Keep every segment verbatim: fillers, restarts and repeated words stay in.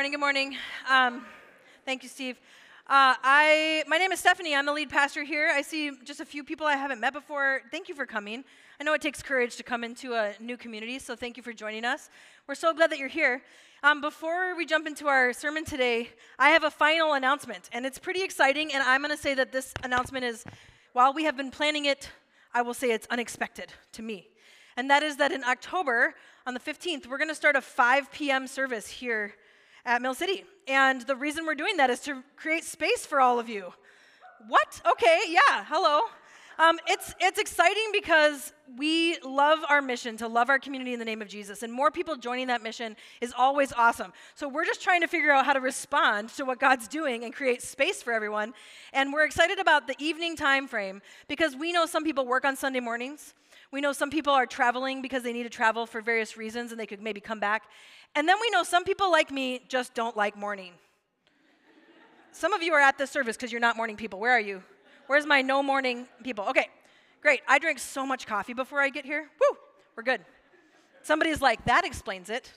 morning, good morning. Um, thank you, Steve. Uh, I, my name is Stephanie. I'm the lead pastor here. I see just a few people I haven't met before. Thank you for coming. I know it takes courage to come into a new community, so thank you for joining us. We're so glad that you're here. Um, before we jump into our sermon today, I have a final announcement, and it's pretty exciting, and I'm going to say that this announcement is, while we have been planning it, I will say it's unexpected to me. And that is that in October, on the fifteenth, we're going to start a five p.m. service here at Mill City. And the reason we're doing that is to create space for all of you. What? Okay, yeah, hello. Um, it's, it's exciting because we love our mission to love our community in the name of Jesus, and more people joining that mission is always awesome. So we're just trying to figure out how to respond to what God's doing and create space for everyone. And we're excited about the evening time frame because we know some people work on Sunday mornings. We know some people are traveling because they need to travel for various reasons and they could maybe come back. And then we know some people like me just don't like morning. Some of you are at this service because you're not morning people. Where are you? Where's my no morning people? Okay, great. I drank so much coffee before I get here. Woo, we're good. Somebody's like, that explains it.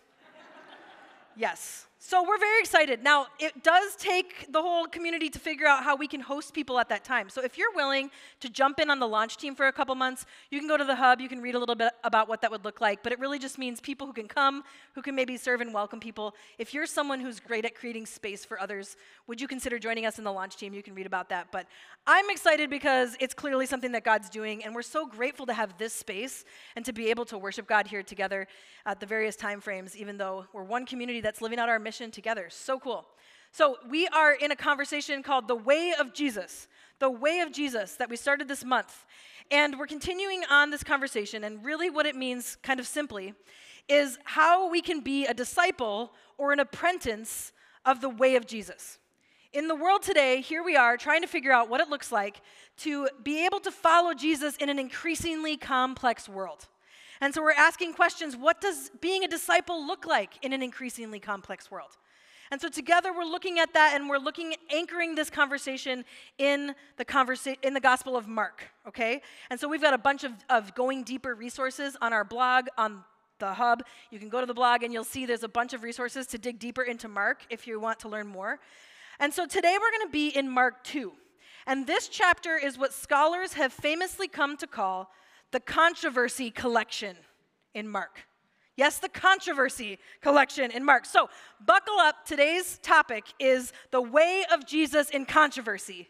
Yes. So we're very excited. Now, it does take the whole community to figure out how we can host people at that time. So if you're willing to jump in on the launch team for a couple months, you can go to the hub, you can read a little bit about what that would look like, but it really just means people who can come, who can maybe serve and welcome people. If you're someone who's great at creating space for others, would you consider joining us in the launch team? You can read about that. But I'm excited because it's clearly something that God's doing, and we're so grateful to have this space and to be able to worship God here together at the various time frames, even though we're one community that's living out our mission together. So cool. So we are in a conversation called The Way of Jesus, The Way of Jesus that we started this month. And we're continuing on this conversation, and really what it means, kind of simply, is how we can be a disciple or an apprentice of the way of Jesus. In the world today, here we are trying to figure out what it looks like to be able to follow Jesus in an increasingly complex world. And so we're asking questions, what does being a disciple look like in an increasingly complex world? And so together we're looking at that, and we're looking, anchoring this conversation in the conversa- in the Gospel of Mark, okay? And so we've got a bunch of, of going deeper resources on our blog, on the hub. You can go to the blog and you'll see there's a bunch of resources to dig deeper into Mark if you want to learn more. And so today we're going to be in Mark two. And this chapter is what scholars have famously come to call the controversy collection in Mark. Yes, the controversy collection in Mark. So buckle up. Today's topic is the way of Jesus in controversy.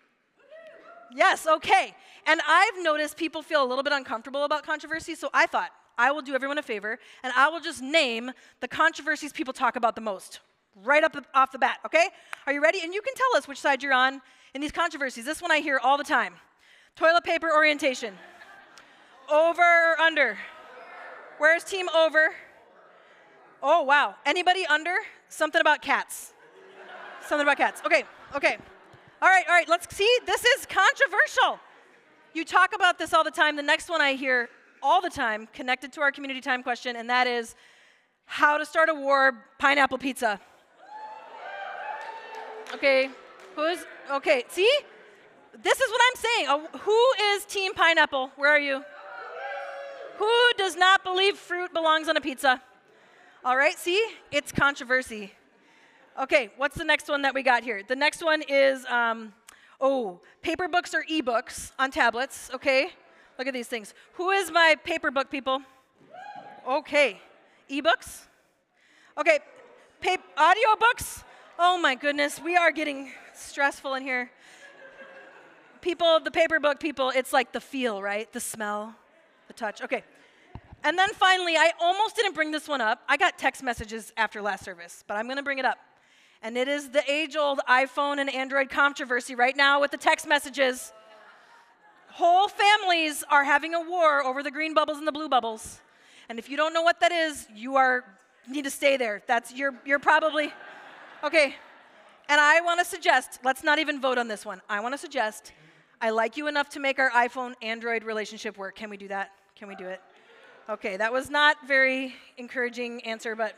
Yes, okay. And I've noticed people feel a little bit uncomfortable about controversy, so I thought I will do everyone a favor, and I will just name the controversies people talk about the most, right up the, off the bat, okay? Are you ready? And you can tell us which side you're on in these controversies. This one I hear all the time. Toilet paper orientation. Over or under? Where's team over? Oh, wow. Anybody under? Something about cats. Something about cats. Okay, okay. All right, all right, let's see. This is controversial. You talk about this all the time. The next one I hear all the time, connected to our community time question, and that is how to start a war, pineapple pizza. Okay, who's, okay, see? This is what I'm saying. Uh, who is team pineapple? Where are you? Who does not believe fruit belongs on a pizza? All right, see? It's controversy. Okay, what's the next one that we got here? The next one is, um, oh, paper books or e-books on tablets, okay? Look at these things. Who is my paper book people? Okay, e-books? Okay, pa- audio books? Oh my goodness, we are getting stressful in here. People, the paper book people, it's like the feel, right? The smell. The touch. Okay. And then finally, I almost didn't bring this one up. I got text messages after last service, but I'm going to bring it up. And it is the age-old iPhone and Android controversy right now with the text messages. Whole families are having a war over the green bubbles and the blue bubbles. And if you don't know what that is, you are need to stay there. That's you're you're probably okay. And I want to suggest, let's not even vote on this one. I want to suggest I like you enough to make our iPhone-Android relationship work. Can we do that? Can we do it? Okay, that was not very encouraging answer, but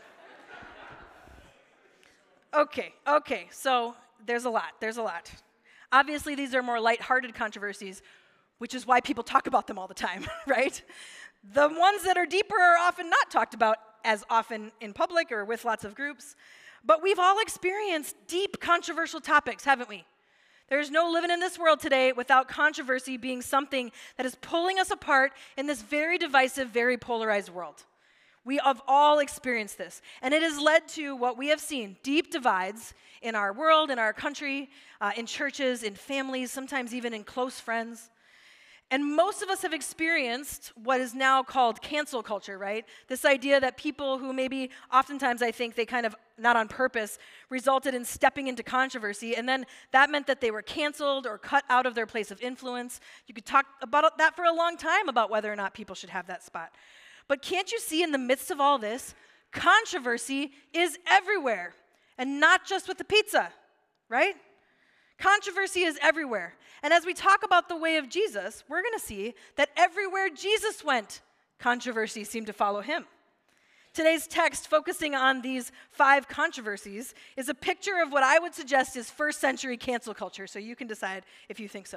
okay, okay. So there's a lot, there's a lot. Obviously, these are more lighthearted controversies, which is why people talk about them all the time, right? The ones that are deeper are often not talked about as often in public or with lots of groups. But we've all experienced deep controversial topics, haven't we? There's no living in this world today without controversy being something that is pulling us apart in this very divisive, very polarized world. We have all experienced this, and it has led to what we have seen, deep divides in our world, in our country, uh, in churches, in families, sometimes even in close friends. And most of us have experienced what is now called cancel culture, right? This idea that people who maybe, oftentimes I think they kind of, not on purpose, resulted in stepping into controversy, and then that meant that they were canceled or cut out of their place of influence. You could talk about that for a long time, about whether or not people should have that spot. But can't you see in the midst of all this, controversy is everywhere, and not just with the pizza, right? Controversy is everywhere. And as we talk about the way of Jesus, we're going to see that everywhere Jesus went, controversy seemed to follow him. Today's text, focusing on these five controversies, is a picture of what I would suggest is first century cancel culture, so you can decide if you think so.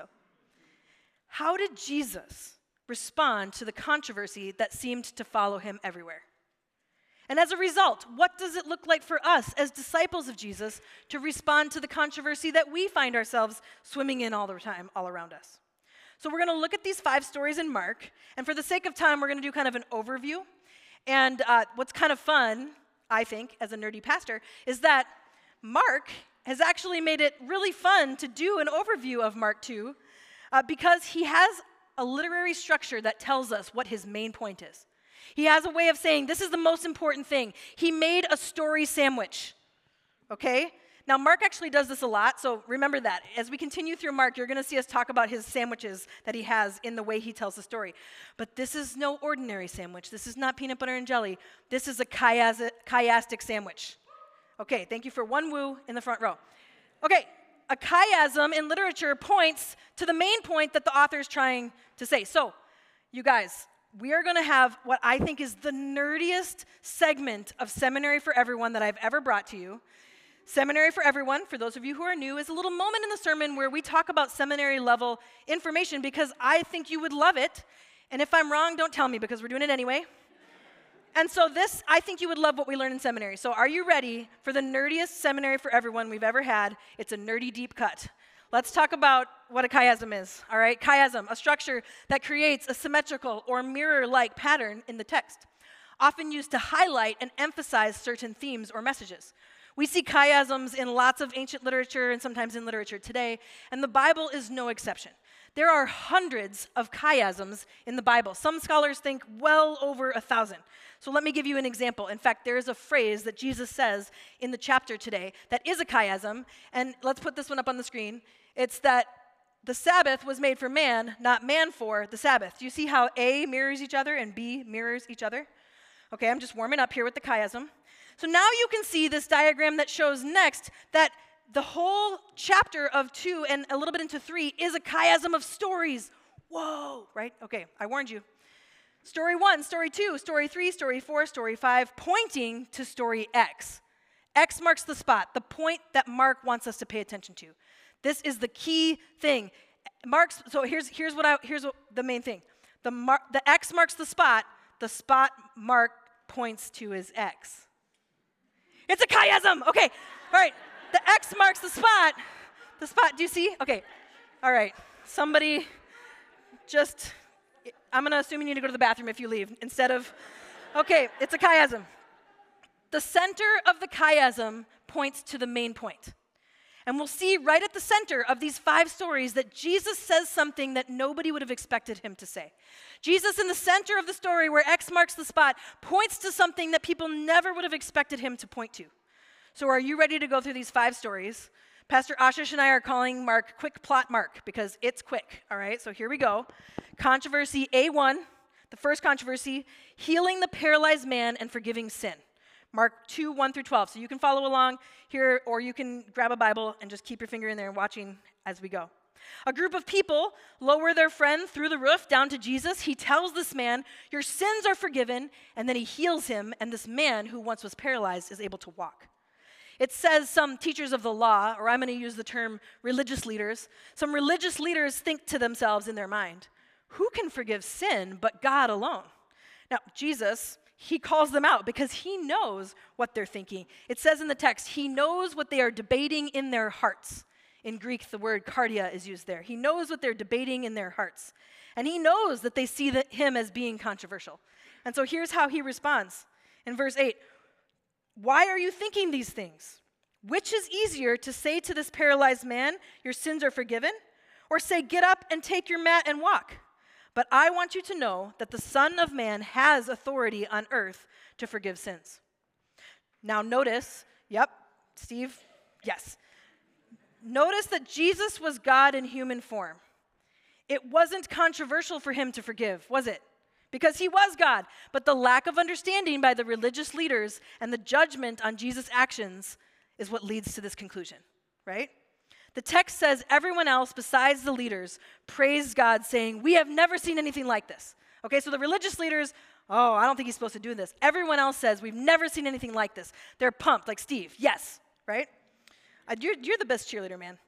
How did Jesus respond to the controversy that seemed to follow him everywhere? And as a result, what does it look like for us as disciples of Jesus to respond to the controversy that we find ourselves swimming in all the time, all around us? So we're going to look at these five stories in Mark, and for the sake of time, we're going to do kind of an overview. And uh, what's kind of fun, I think, as a nerdy pastor, is that Mark has actually made it really fun to do an overview of Mark two uh, because he has a literary structure that tells us what his main point is. He has a way of saying, this is the most important thing. He made a story sandwich, okay? Now, Mark actually does this a lot, so remember that. As we continue through Mark, you're going to see us talk about his sandwiches that he has in the way he tells the story. But this is no ordinary sandwich. This is not peanut butter and jelly. This is a chias- chiastic sandwich. Okay, thank you for one woo in the front row. Okay, a chiasm in literature points to the main point that the author is trying to say. So, you guys, we are going to have what I think is the nerdiest segment of Seminary for Everyone that I've ever brought to you. Seminary for Everyone, for those of you who are new, is a little moment in the sermon where we talk about seminary level information because I think you would love it. And if I'm wrong, don't tell me because we're doing it anyway. And so this, I think you would love what we learn in seminary. So are you ready for the nerdiest Seminary for Everyone we've ever had? It's a nerdy deep cut. Let's talk about what a chiasm is, all right? Chiasm, a structure that creates a symmetrical or mirror-like pattern in the text, often used to highlight and emphasize certain themes or messages. We see chiasms in lots of ancient literature and sometimes in literature today, and the Bible is no exception. There are hundreds of chiasms in the Bible. Some scholars think well over a thousand. So let me give you an example. In fact, there is a phrase that Jesus says in the chapter today that is a chiasm, and let's put this one up on the screen. It's that the Sabbath was made for man, not man for the Sabbath. Do you see how A mirrors each other and B mirrors each other? Okay, I'm just warming up here with the chiasm. So now you can see this diagram that shows next that the whole chapter of two and a little bit into three is a chiasm of stories. Whoa, right? Okay, I warned you. Story one, story two, story three, story four, story five, pointing to story X. X marks the spot, the point that Mark wants us to pay attention to. This is the key thing. Mark's, so here's, here's, what I, here's what the main thing. The, mar, the X marks the spot, the spot Mark points to is X. It's a chiasm, okay, all right. The X marks the spot. The spot, do you see? Okay, all right. Somebody just, I'm going to assume you need to go to the bathroom if you leave instead of, okay, it's a chiasm. The center of the chiasm points to the main point. And we'll see right at the center of these five stories that Jesus says something that nobody would have expected him to say. Jesus, in the center of the story where X marks the spot, points to something that people never would have expected him to point to. So are you ready to go through these five stories? Pastor Ashish and I are calling Mark Quick Plot Mark because it's quick, all right? So here we go. Controversy A one, the first controversy, healing the paralyzed man and forgiving sin. Mark two, one through twelve. So you can follow along here, or you can grab a Bible and just keep your finger in there and watching as we go. A group of people lower their friend through the roof down to Jesus. He tells this man, your sins are forgiven, and then he heals him, and this man who once was paralyzed is able to walk. It says some teachers of the law, or I'm going to use the term religious leaders, some religious leaders think to themselves in their mind, who can forgive sin but God alone? Now, Jesus, he calls them out because he knows what they're thinking. It says in the text, he knows what they are debating in their hearts. In Greek, the word cardia is used there. He knows what they're debating in their hearts. And he knows that they see that him as being controversial. And so here's how he responds. In verse eight, why are you thinking these things? Which is easier to say to this paralyzed man, your sins are forgiven? Or say, get up and take your mat and walk? But I want you to know that the Son of Man has authority on earth to forgive sins. Now notice, yep, Steve, yes. Notice that Jesus was God in human form. It wasn't controversial for him to forgive, was it? Because he was God. But the lack of understanding by the religious leaders and the judgment on Jesus' actions is what leads to this conclusion, right? The text says everyone else besides the leaders praised God, saying, we have never seen anything like this. Okay, so the religious leaders, oh, I don't think he's supposed to do this. Everyone else says, we've never seen anything like this. They're pumped, like Steve, yes, right? Uh, you're, you're the best cheerleader, man.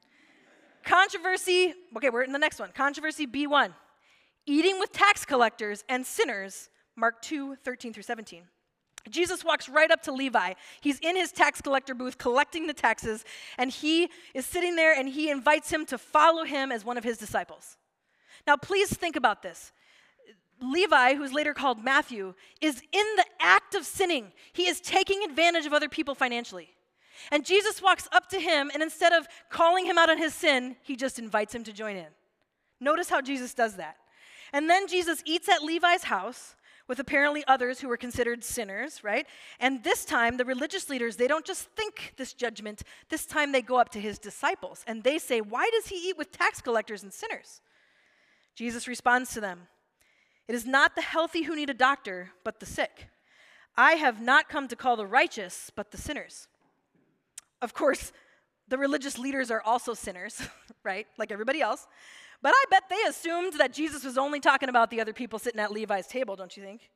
Controversy, okay, we're in the next one. Controversy B one, eating with tax collectors and sinners, Mark two, thirteen through seventeen. Jesus walks right up to Levi. He's in his tax collector booth collecting the taxes, and he is sitting there and he invites him to follow him as one of his disciples. Now, please think about this. Levi, who's later called Matthew, is in the act of sinning. He is taking advantage of other people financially. And Jesus walks up to him, and instead of calling him out on his sin, he just invites him to join in. Notice how Jesus does that. And then Jesus eats at Levi's house with apparently others who were considered sinners, right? And this time, the religious leaders, they don't just think this judgment. This time, they go up to his disciples, and they say, why does he eat with tax collectors and sinners? Jesus responds to them, it is not the healthy who need a doctor, but the sick. I have not come to call the righteous, but the sinners. Of course, the religious leaders are also sinners, right? Like everybody else. But I bet they assumed that Jesus was only talking about the other people sitting at Levi's table, don't you think?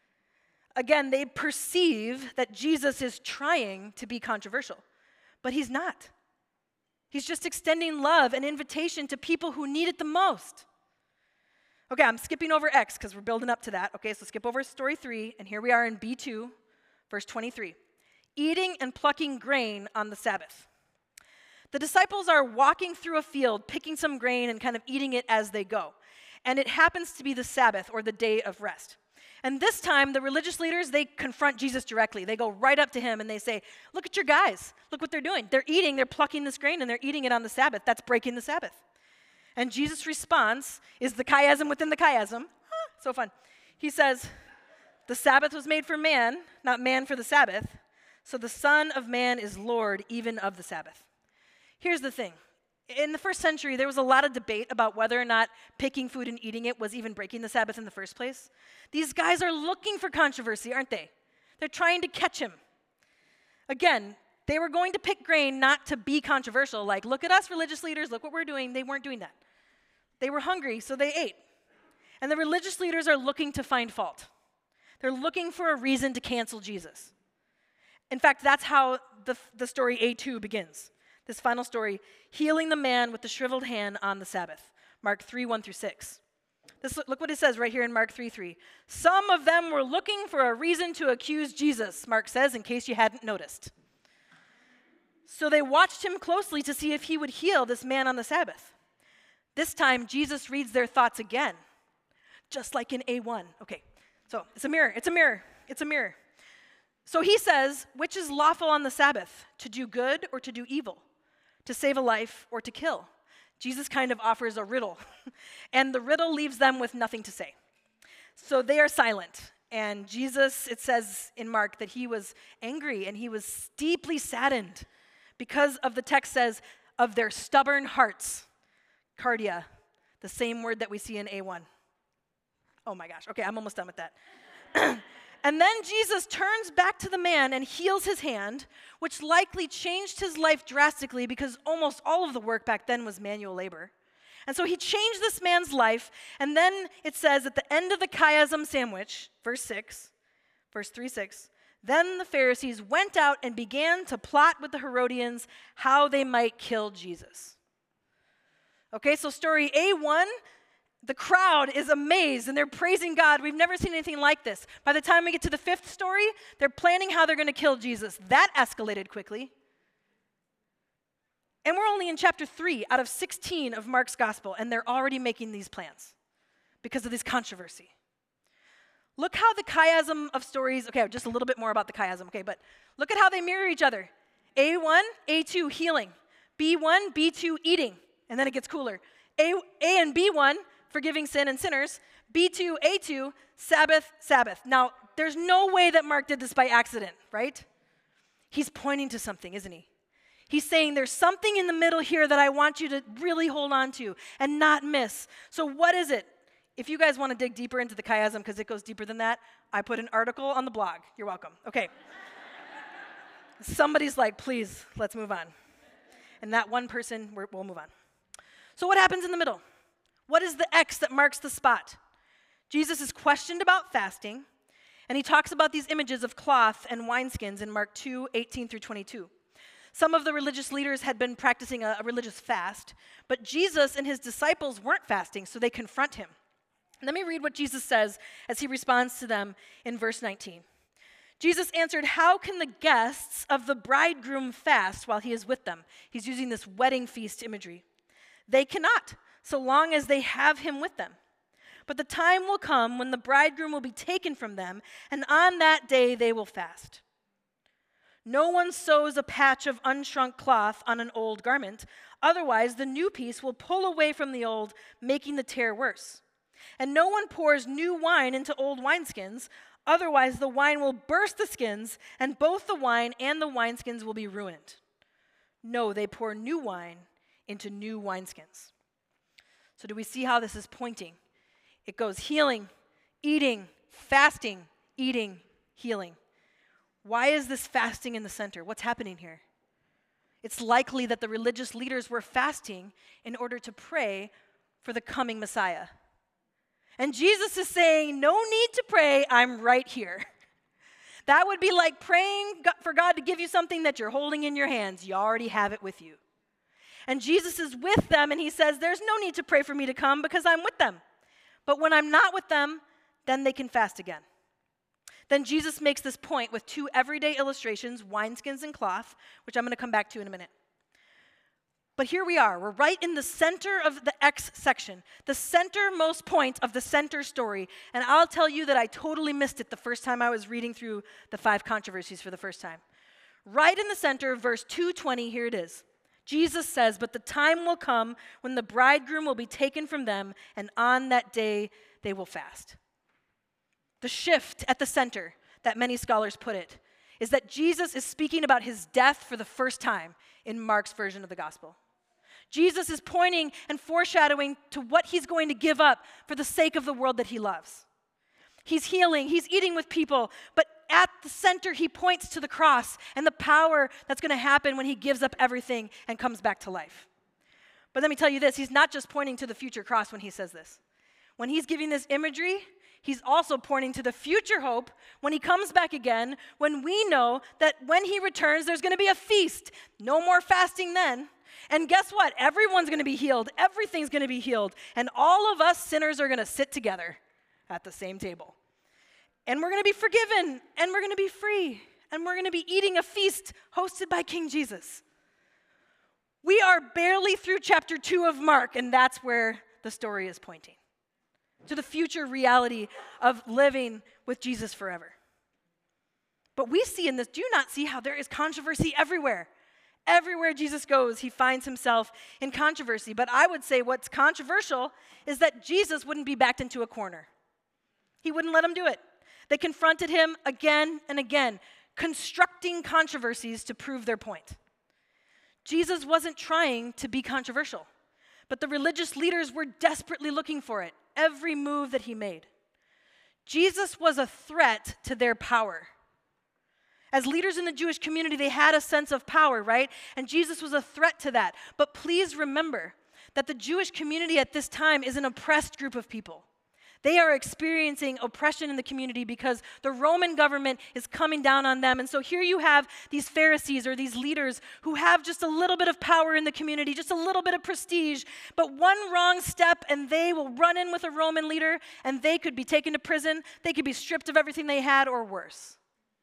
Again, they perceive that Jesus is trying to be controversial, but he's not. He's just extending love and invitation to people who need it the most. Okay, I'm skipping over X because we're building up to that. Okay, so skip over story three, and here we are in B two, verse twenty-three. Eating and plucking grain on the Sabbath. The disciples are walking through a field, picking some grain and kind of eating it as they go. And it happens to be the Sabbath, or the day of rest. And this time, the religious leaders, they confront Jesus directly. They go right up to him and they say, look at your guys. Look what they're doing. They're eating, they're plucking this grain, and they're eating it on the Sabbath. That's breaking the Sabbath. And Jesus' response is the chiasm within the chiasm. Ah, so fun. He says, the Sabbath was made for man, not man for the Sabbath. So the Son of Man is Lord even of the Sabbath. Here's the thing. In the first century, there was a lot of debate about whether or not picking food and eating it was even breaking the Sabbath in the first place. These guys are looking for controversy, aren't they? They're trying to catch him. Again, they were going to pick grain not to be controversial, like, look at us, religious leaders, look what we're doing. They weren't doing that. They were hungry, so they ate. And the religious leaders are looking to find fault. They're looking for a reason to cancel Jesus. In fact, that's how the, the story A two begins. This final story, healing the man with the shriveled hand on the Sabbath. Mark three, one through six. This, look what it says right here in Mark three, three. Some of them were looking for a reason to accuse Jesus, Mark says, in case you hadn't noticed. So they watched him closely to see if he would heal this man on the Sabbath. This time, Jesus reads their thoughts again, just like in A one. Okay, so it's a mirror, it's a mirror, it's a mirror. So he says, which is lawful on the Sabbath, to do good or to do evil, to save a life or to kill? Jesus kind of offers a riddle, and the riddle leaves them with nothing to say. So they are silent, and Jesus, it says in Mark that he was angry and he was deeply saddened because of, the text says, of their stubborn hearts. Cardia, the same word that we see in A one. Oh my gosh, okay, I'm almost done with that. And then Jesus turns back to the man and heals his hand, which likely changed his life drastically because almost all of the work back then was manual labor. And so he changed this man's life, and then it says at the end of the chiasm sandwich, verse six, verse three, six, then the Pharisees went out and began to plot with the Herodians how they might kill Jesus. Okay, so story A one, The crowd is amazed, and they're praising God. We've never seen anything like this. By the time we get to the fifth story, they're planning how they're going to kill Jesus. That escalated quickly. And we're only in chapter three out of sixteen of Mark's gospel, and they're already making these plans because of this controversy. Look how the chiasm of stories, okay, just a little bit more about the chiasm, okay, but look at how they mirror each other. A one, A two, healing. B one, B two, eating. And then it gets cooler. A, A and B one, forgiving sin and sinners. B two, A two, Sabbath, Sabbath. Now, there's no way that Mark did this by accident, right? He's pointing to something, isn't he? He's saying there's something in the middle here that I want you to really hold on to and not miss. So what is it? If you guys want to dig deeper into the chiasm, because it goes deeper than that, I put an article on the blog. You're welcome. Okay. Somebody's like, please, let's move on. And that one person, we're, we'll move on. So what happens in the middle? What is the X that marks the spot? Jesus is questioned about fasting, and he talks about these images of cloth and wineskins in Mark two, eighteen through twenty-two. Some of the religious leaders had been practicing a, a religious fast, but Jesus and his disciples weren't fasting, so they confront him. Let me read what Jesus says as he responds to them in verse nineteen. Jesus answered, "How can the guests of the bridegroom fast while he is with them?" He's using this wedding feast imagery. "They cannot, so long as they have him with them. But the time will come when the bridegroom will be taken from them, and on that day they will fast. No one sews a patch of unshrunk cloth on an old garment. Otherwise, the new piece will pull away from the old, making the tear worse. And no one pours new wine into old wineskins. Otherwise, the wine will burst the skins, and both the wine and the wineskins will be ruined. No, they pour new wine into new wineskins." So do we see how this is pointing? It goes healing, eating, fasting, eating, healing. Why is this fasting in the center? What's happening here? It's likely that the religious leaders were fasting in order to pray for the coming Messiah. And Jesus is saying, no need to pray, I'm right here. That would be like praying for God to give you something that you're holding in your hands. You already have it with you. And Jesus is with them, and he says, there's no need to pray for me to come because I'm with them. But when I'm not with them, then they can fast again. Then Jesus makes this point with two everyday illustrations, wineskins and cloth, which I'm going to come back to in a minute. But here we are. We're right in the center of the X section, the centermost point of the center story. And I'll tell you that I totally missed it the first time I was reading through the five controversies for the first time. Right in the center, verse two twenty, here it is. Jesus says, "But the time will come when the bridegroom will be taken from them, and on that day they will fast." The shift at the center, that many scholars put it, is that Jesus is speaking about his death for the first time in Mark's version of the gospel. Jesus is pointing and foreshadowing to what he's going to give up for the sake of the world that he loves. He's healing, he's eating with people, but at the center he points to the cross and the power that's going to happen when he gives up everything and comes back to life. But let me tell you this, he's not just pointing to the future cross when he says this. When he's giving this imagery, he's also pointing to the future hope when he comes back again, when we know that when he returns, there's going to be a feast. No more fasting then. And guess what? Everyone's going to be healed. Everything's going to be healed. And all of us sinners are going to sit together at the same table. And we're going to be forgiven. And we're going to be free. And we're going to be eating a feast hosted by King Jesus. We are barely through chapter two of Mark, and that's where the story is pointing. To the future reality of living with Jesus forever. But we see in this, do you not see how there is controversy everywhere? Everywhere Jesus goes, he finds himself in controversy. But I would say what's controversial is that Jesus wouldn't be backed into a corner. He wouldn't let them do it. They confronted him again and again, constructing controversies to prove their point. Jesus wasn't trying to be controversial, but the religious leaders were desperately looking for it. Every move that he made. Jesus was a threat to their power. As leaders in the Jewish community, they had a sense of power, right? And Jesus was a threat to that. But please remember that the Jewish community at this time is an oppressed group of people. They are experiencing oppression in the community because the Roman government is coming down on them. And so here you have these Pharisees or these leaders who have just a little bit of power in the community, just a little bit of prestige, but one wrong step and they will run in with a Roman leader and they could be taken to prison, they could be stripped of everything they had or worse.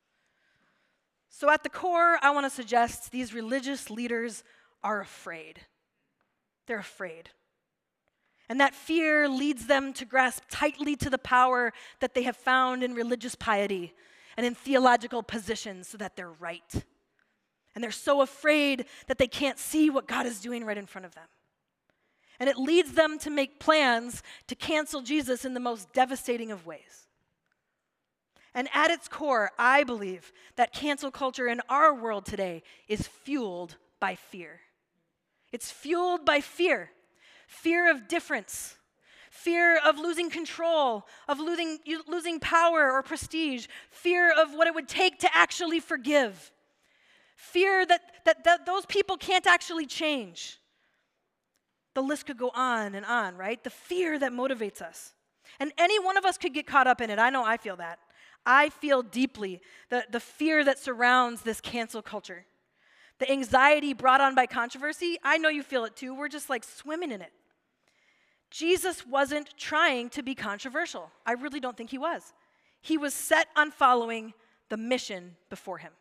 So at the core, I want to suggest these religious leaders are afraid. They're afraid. And that fear leads them to grasp tightly to the power that they have found in religious piety and in theological positions so that they're right. And they're so afraid that they can't see what God is doing right in front of them. And it leads them to make plans to cancel Jesus in the most devastating of ways. And at its core, I believe that cancel culture in our world today is fueled by fear. It's fueled by fear. Fear of difference, fear of losing control, of losing, losing power or prestige, fear of what it would take to actually forgive, fear that, that, that those people can't actually change. The list could go on and on, right? The fear that motivates us. And any one of us could get caught up in it. I know I feel that. I feel deeply the, the fear that surrounds this cancel culture. The anxiety brought on by controversy, I know you feel it too. We're just like swimming in it. Jesus wasn't trying to be controversial. I really don't think he was. He was set on following the mission before him.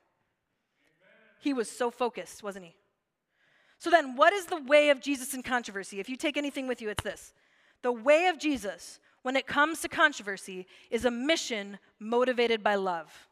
He was so focused, wasn't he? So then, what is the way of Jesus in controversy? If you take anything with you, it's this. The way of Jesus, when it comes to controversy, is a mission motivated by love.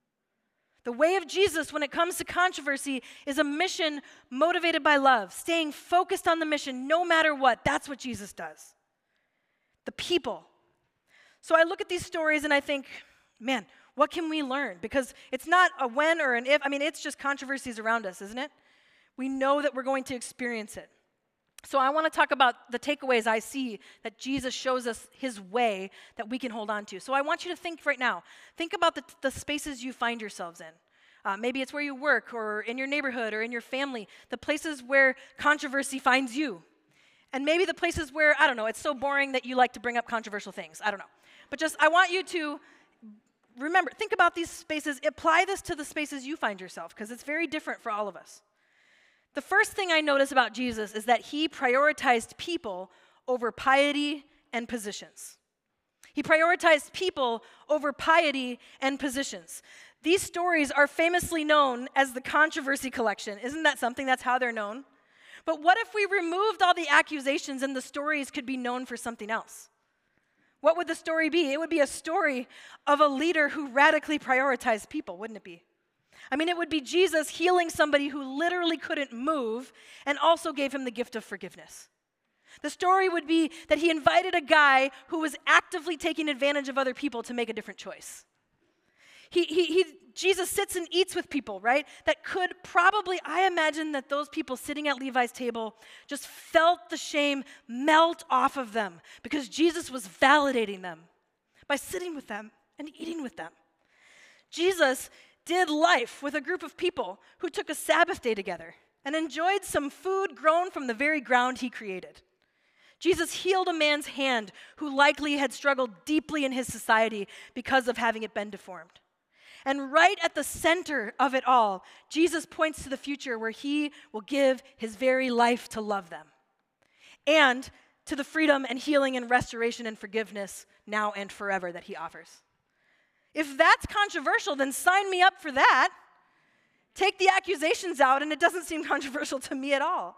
The way of Jesus when it comes to controversy is a mission motivated by love, staying focused on the mission no matter what. That's what Jesus does. The people. So I look at these stories and I think, man, what can we learn? Because it's not a when or an if. I mean, it's just controversies around us, isn't it? We know that we're going to experience it. So I want to talk about the takeaways I see that Jesus shows us his way that we can hold on to. So I want you to think right now. Think about the, the spaces you find yourselves in. Uh, maybe it's where you work or in your neighborhood or in your family, the places where controversy finds you. And maybe the places where, I don't know, it's so boring that you like to bring up controversial things. I don't know. But just, I want you to remember, think about these spaces. Apply this to the spaces you find yourself because it's very different for all of us. The first thing I notice about Jesus is that he prioritized people over piety and positions. He prioritized people over piety and positions. These stories are famously known as the controversy collection. Isn't that something? That's how they're known. But what if we removed all the accusations and the stories could be known for something else? What would the story be? It would be a story of a leader who radically prioritized people, wouldn't it be? I mean, it would be Jesus healing somebody who literally couldn't move and also gave him the gift of forgiveness. The story would be that he invited a guy who was actively taking advantage of other people to make a different choice. He, he, he, Jesus sits and eats with people, right? That could probably, I imagine that those people sitting at Levi's table just felt the shame melt off of them because Jesus was validating them by sitting with them and eating with them. Jesus did life with a group of people who took a Sabbath day together and enjoyed some food grown from the very ground he created. Jesus healed a man's hand who likely had struggled deeply in his society because of having it been deformed. And right at the center of it all, Jesus points to the future where he will give his very life to love them and to the freedom and healing and restoration and forgiveness now and forever that he offers. If that's controversial, then sign me up for that. Take the accusations out, and it doesn't seem controversial to me at all.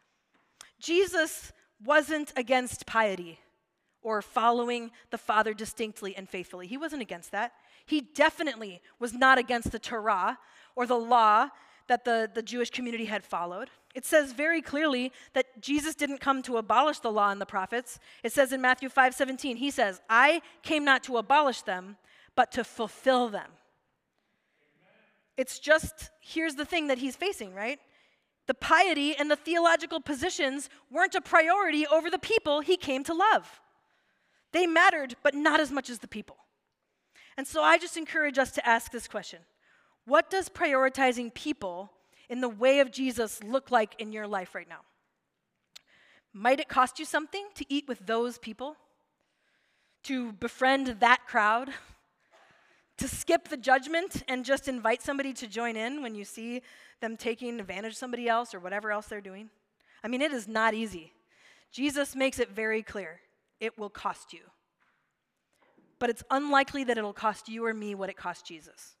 Jesus wasn't against piety or following the Father distinctly and faithfully. He wasn't against that. He definitely was not against the Torah or the law that the, the Jewish community had followed. It says very clearly that Jesus didn't come to abolish the law and the prophets. It says in Matthew five seventeen, he says, I came not to abolish them, but to fulfill them. Amen. It's just, here's the thing that he's facing, right? The piety and the theological positions weren't a priority over the people he came to love. They mattered, but not as much as the people. And so I just encourage us to ask this question. What does prioritizing people in the way of Jesus look like in your life right now? Might it cost you something to eat with those people? to befriend that crowd, to skip the judgment and just invite somebody to join in when you see them taking advantage of somebody else or whatever else they're doing? I mean, it is not easy. Jesus makes it very clear. It will cost you. But it's unlikely that it'll cost you or me what it cost Jesus.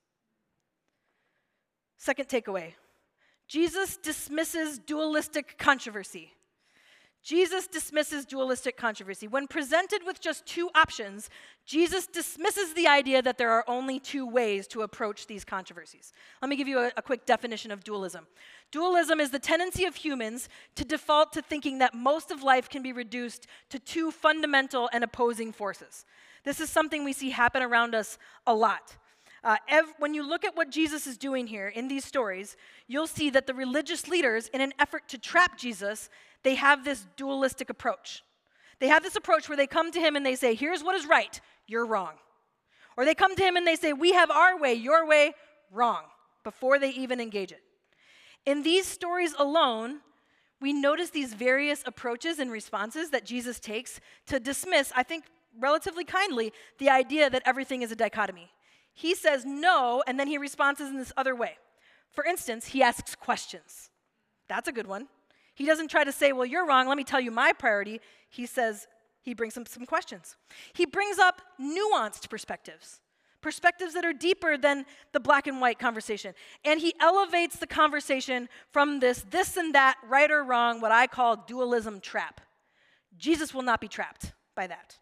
Second takeaway, Jesus dismisses dualistic controversy. Jesus dismisses dualistic controversy. When presented with just two options, Jesus dismisses the idea that there are only two ways to approach these controversies. Let me give you a, a quick definition of dualism. Dualism is the tendency of humans to default to thinking that most of life can be reduced to two fundamental and opposing forces. This is something we see happen around us a lot. Uh, ev- when you look at what Jesus is doing here in these stories, you'll see that the religious leaders, in an effort to trap Jesus, they have this dualistic approach. They have this approach where they come to him and they say, here's what is right, you're wrong. Or they come to him and they say, we have our way, your way, wrong, before they even engage it. In these stories alone, we notice these various approaches and responses that Jesus takes to dismiss, I think relatively kindly, the idea that everything is a dichotomy. He says no, and then he responds in this other way. For instance, he asks questions. That's a good one. He doesn't try to say, well, you're wrong, let me tell you my priority. He says, he brings up some questions. He brings up nuanced perspectives, perspectives that are deeper than the black and white conversation. And he elevates the conversation from this this and that, right or wrong, what I call dualism trap. Jesus will not be trapped by that.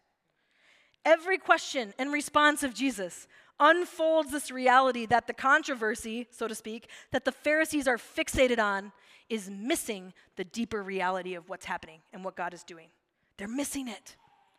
Every question and response of Jesus unfolds this reality that the controversy, so to speak, that the Pharisees are fixated on is missing the deeper reality of what's happening and what God is doing. They're missing it.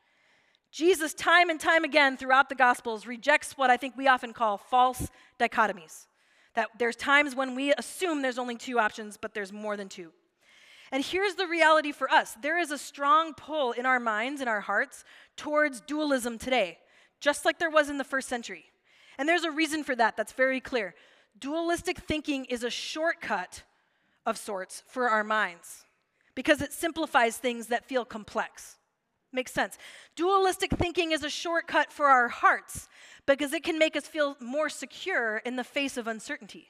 Jesus, time and time again throughout the Gospels, rejects what I think we often call false dichotomies. That there's times when we assume there's only two options, but there's more than two. And here's the reality for us. There is a strong pull in our minds and our hearts towards dualism today, just like there was in the first century. And there's a reason for that that's very clear. Dualistic thinking is a shortcut of sorts for our minds because it simplifies things that feel complex. Makes sense. Dualistic thinking is a shortcut for our hearts because it can make us feel more secure in the face of uncertainty.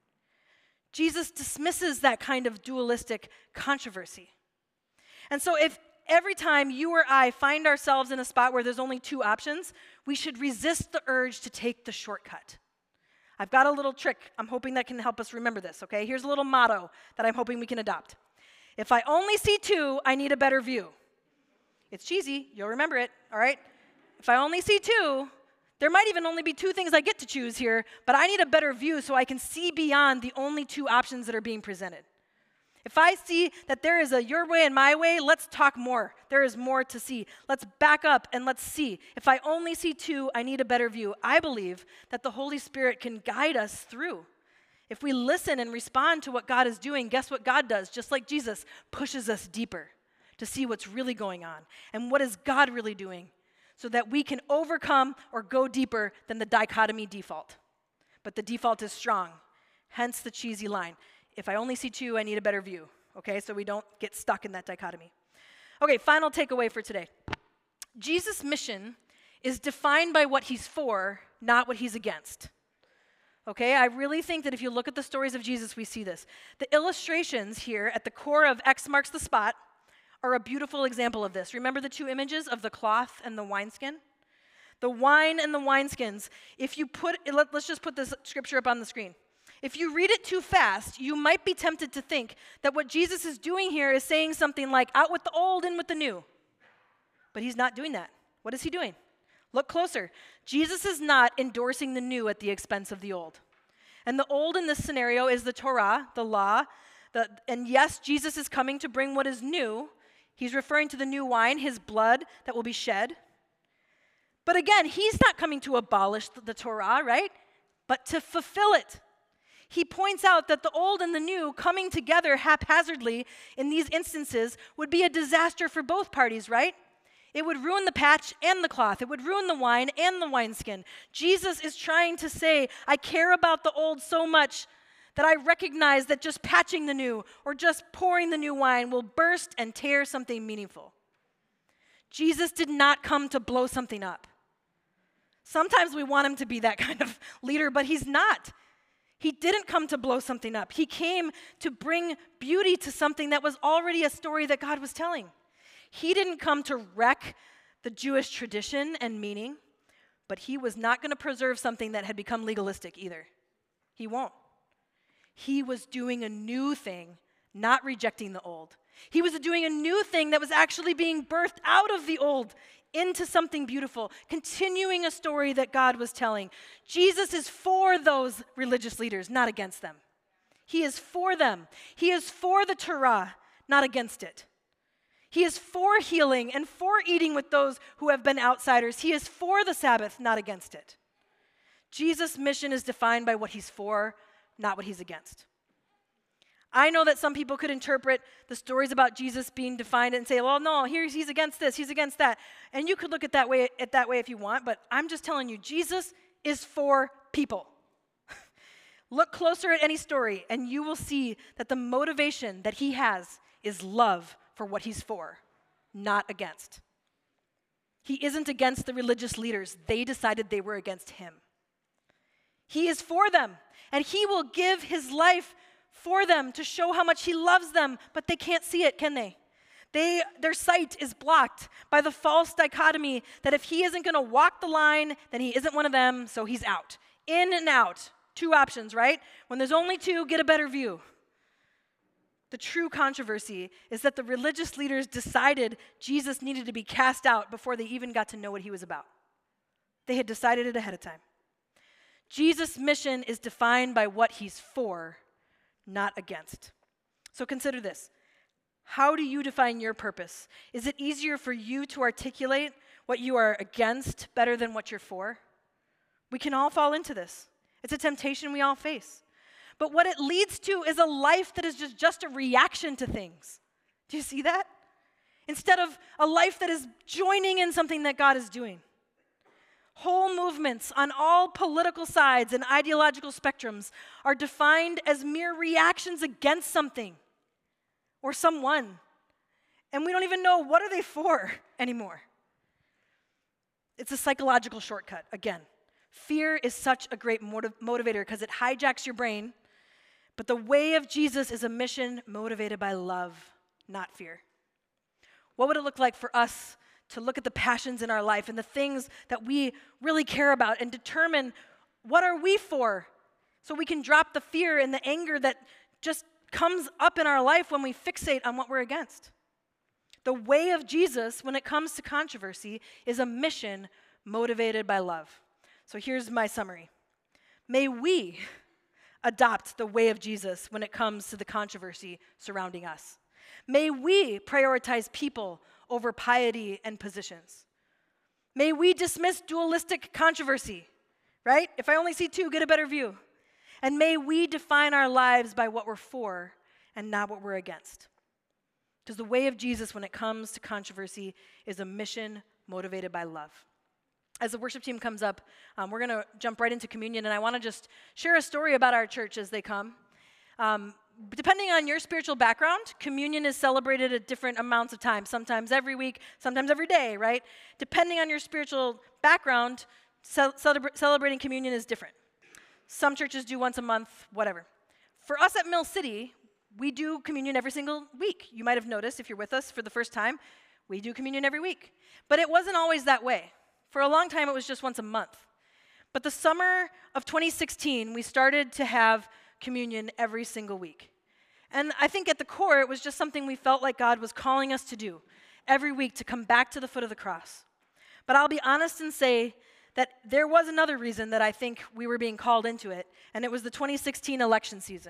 Jesus dismisses that kind of dualistic controversy. And so if every time you or I find ourselves in a spot where there's only two options, we should resist the urge to take the shortcut. I've got a little trick. I'm hoping that can help us remember this, okay? Here's a little motto that I'm hoping we can adopt. If I only see two, I need a better view. It's cheesy. You'll remember it, all right? If I only see two, there might even only be two things I get to choose here, but I need a better view so I can see beyond the only two options that are being presented. If I see that there is a your way and my way, let's talk more. There is more to see. Let's back up and let's see. If I only see two, I need a better view. I believe that the Holy Spirit can guide us through. If we listen and respond to what God is doing, guess what God does? Just like Jesus pushes us deeper to see what's really going on and what is God really doing so that we can overcome or go deeper than the dichotomy default. But the default is strong, hence the cheesy line. If I only see two, I need a better view, okay? So we don't get stuck in that dichotomy. Okay, final takeaway for today. Jesus' mission is defined by what he's for, not what he's against. Okay, I really think that if you look at the stories of Jesus, we see this. The illustrations here at the core of X marks the spot are a beautiful example of this. Remember the two images of the cloth and the wineskin? The wine and the wineskins. If you put, let, let's just put this scripture up on the screen. If you read it too fast, you might be tempted to think that what Jesus is doing here is saying something like, out with the old, in with the new. But he's not doing that. What is he doing? Look closer. Jesus is not endorsing the new at the expense of the old. And the old in this scenario is the Torah, the law. The, and yes, Jesus is coming to bring what is new. He's referring to the new wine, his blood that will be shed. But again, he's not coming to abolish the, the Torah, right? But to fulfill it. He points out that the old and the new coming together haphazardly in these instances would be a disaster for both parties, right? It would ruin the patch and the cloth. It would ruin the wine and the wineskin. Jesus is trying to say, I care about the old so much that I recognize that just patching the new or just pouring the new wine will burst and tear something meaningful. Jesus did not come to blow something up. Sometimes we want him to be that kind of leader, but he's not. He didn't come to blow something up. He came to bring beauty to something that was already a story that God was telling. He didn't come to wreck the Jewish tradition and meaning, but he was not going to preserve something that had become legalistic either. He won't. He was doing a new thing, not rejecting the old. He was doing a new thing that was actually being birthed out of the old into something beautiful, continuing a story that God was telling. Jesus is for those religious leaders, not against them. He is for them. He is for the Torah, not against it. He is for healing and for eating with those who have been outsiders. He is for the Sabbath, not against it. Jesus' mission is defined by what he's for, not what he's against. I know that some people could interpret the stories about Jesus being defined and say, well, no, here's, he's against this, he's against that. And you could look at that way, at that way if you want, but I'm just telling you, Jesus is for people. Look closer at any story, and you will see that the motivation that he has is love for what he's for, not against. He isn't against the religious leaders. They decided they were against him. He is for them, and he will give his life for them to show how much he loves them, but they can't see it, can they? They, their sight is blocked by the false dichotomy that if he isn't going to walk the line, then he isn't one of them, so he's out. In and out. Two options, right? When there's only two, get a better view. The true controversy is that the religious leaders decided Jesus needed to be cast out before they even got to know what he was about. They had decided it ahead of time. Jesus' mission is defined by what he's for, not against. So consider this. How do you define your purpose? Is it easier for you to articulate what you are against better than what you're for? We can all fall into this. It's a temptation we all face. But what it leads to is a life that is just, just a reaction to things. Do you see that? Instead of a life that is joining in something that God is doing. Whole movements on all political sides and ideological spectrums are defined as mere reactions against something or someone. And we don't even know what are they for anymore. It's a psychological shortcut, again. Fear is such a great motiv- motivator because it hijacks your brain. But the way of Jesus is a mission motivated by love, not fear. What would it look like for us to look at the passions in our life and the things that we really care about and determine what are we for so we can drop the fear and the anger that just comes up in our life when we fixate on what we're against? The way of Jesus when it comes to controversy is a mission motivated by love. So here's my summary. May we adopt the way of Jesus when it comes to the controversy surrounding us. May we prioritize people over piety and positions. May we dismiss dualistic controversy, right? If I only see two, get a better view. And may we define our lives by what we're for and not what we're against. Because the way of Jesus when it comes to controversy is a mission motivated by love. As the worship team comes up, um, we're going to jump right into communion, and I want to just share a story about our church as they come. Um, depending on your spiritual background, communion is celebrated at different amounts of time, sometimes every week, sometimes every day, right? Depending on your spiritual background, ce- celebra- celebrating communion is different. Some churches do once a month, whatever. For us at Mill City, we do communion every single week. You might have noticed if you're with us for the first time, we do communion every week. But it wasn't always that way. For a long time, it was just once a month. But the summer of twenty sixteen, we started to have communion every single week. And I think at the core, it was just something we felt like God was calling us to do every week, to come back to the foot of the cross. But I'll be honest and say that there was another reason that I think we were being called into it, and it was the twenty sixteen election season.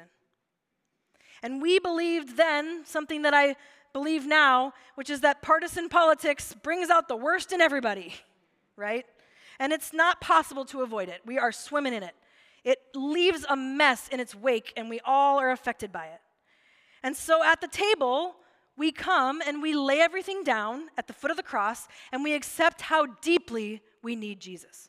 And we believed then something that I believe now, which is that partisan politics brings out the worst in everybody. Right? And it's not possible to avoid it. We are swimming in it. It leaves a mess in its wake, and we all are affected by it. And so at the table, we come and we lay everything down at the foot of the cross, and we accept how deeply we need Jesus.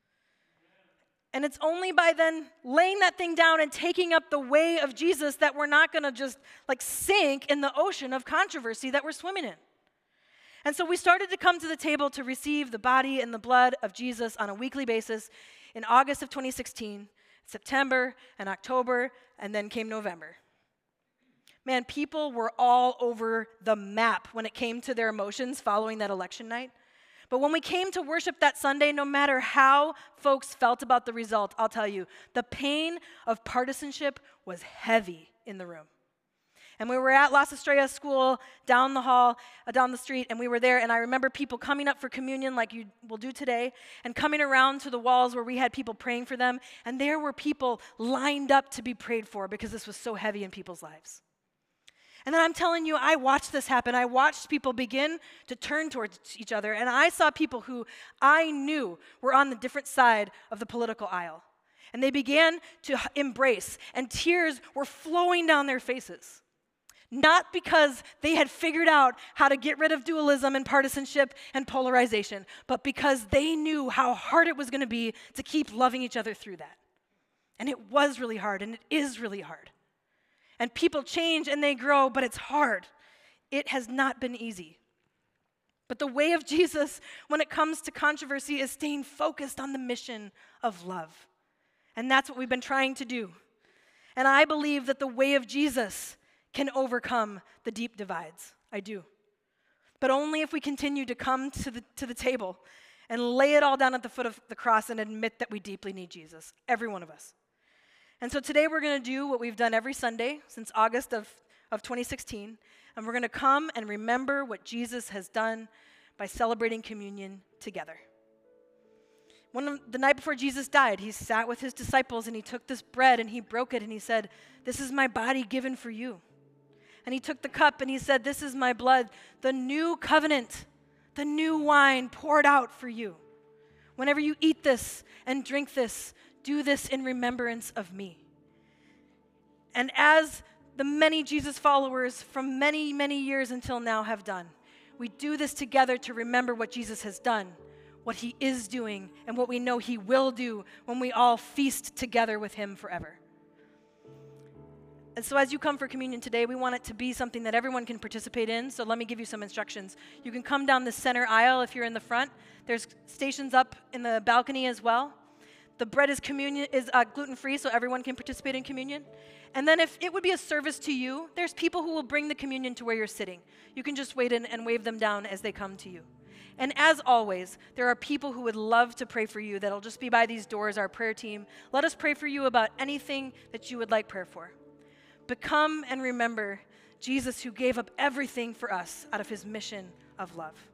And it's only by then laying that thing down and taking up the way of Jesus that we're not going to just like sink in the ocean of controversy that we're swimming in. And so we started to come to the table to receive the body and the blood of Jesus on a weekly basis in August of twenty sixteen, September and October, and then came November. Man, people were all over the map when it came to their emotions following that election night. But when we came to worship that Sunday, no matter how folks felt about the result, I'll tell you, the pain of partisanship was heavy in the room. And we were at Las Estrellas School down the hall, uh, down the street, and we were there, and I remember people coming up for communion like you will do today, and coming around to the walls where we had people praying for them, and there were people lined up to be prayed for because this was so heavy in people's lives. And then I'm telling you, I watched this happen. I watched people begin to turn towards each other, and I saw people who I knew were on the different side of the political aisle. And they began to embrace, and tears were flowing down their faces. Not because they had figured out how to get rid of dualism and partisanship and polarization, but because they knew how hard it was going to be to keep loving each other through that. And it was really hard, and it is really hard. And people change and they grow, but it's hard. It has not been easy. But the way of Jesus when it comes to controversy is staying focused on the mission of love. And that's what we've been trying to do. And I believe that the way of Jesus can overcome the deep divides. I do. But only if we continue to come to the, to the table and lay it all down at the foot of the cross and admit that we deeply need Jesus, every one of us. And so today we're going to do what we've done every Sunday since August of, of twenty sixteen, and we're going to come and remember what Jesus has done by celebrating communion together. One of, the night before Jesus died, he sat with his disciples and he took this bread and he broke it and he said, "This is my body given for you." And he took the cup and he said, "This is my blood, the new covenant, the new wine poured out for you. Whenever you eat this and drink this, do this in remembrance of me." And as the many Jesus followers from many, many years until now have done, we do this together to remember what Jesus has done, what he is doing, and what we know he will do when we all feast together with him forever. And so as you come for communion today, we want it to be something that everyone can participate in. So let me give you some instructions. You can come down the center aisle if you're in the front. There's stations up in the balcony as well. The bread is communion is uh, gluten-free, so everyone can participate in communion. And then if it would be a service to you, there's people who will bring the communion to where you're sitting. You can just wait in and wave them down as they come to you. And as always, there are people who would love to pray for you that'll just be by these doors, our prayer team. Let us pray for you about anything that you would like prayer for. But come and remember Jesus, who gave up everything for us out of his mission of love.